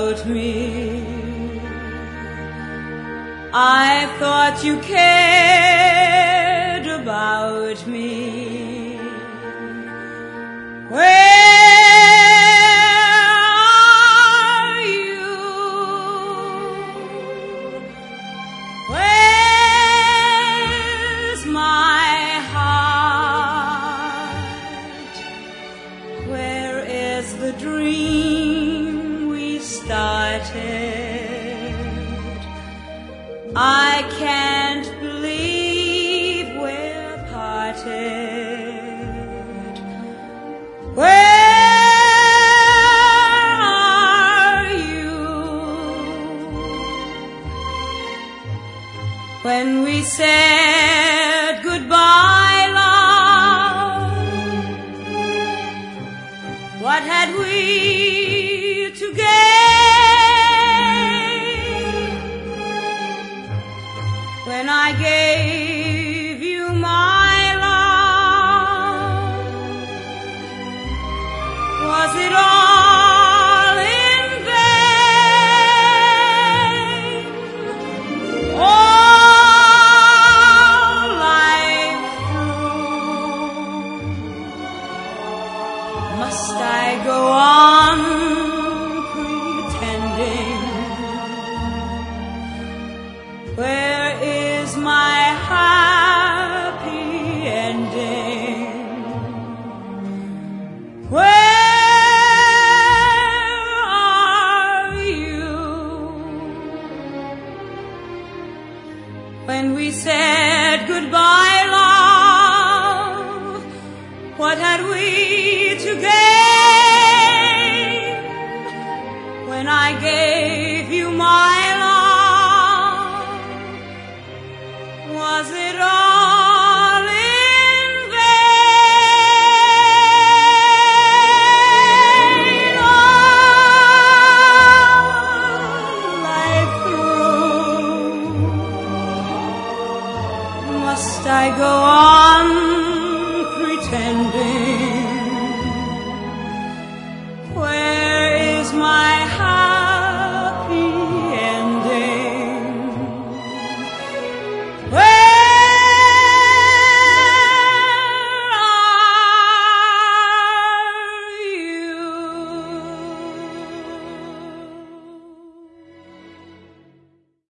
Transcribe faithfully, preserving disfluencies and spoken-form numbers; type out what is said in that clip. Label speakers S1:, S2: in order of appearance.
S1: about me. I thought you cared about me. Where are you? Where's my heart? Where is the dream we started? I can't believe we're parted. Where are you? When we said goodbye, love, what had we to gain? When I gave you my love, was it all in vain? All life through, must I go on pretending? Where is my happy ending? Where are you? When we said goodbye, love, what had we to gain? When I gave you my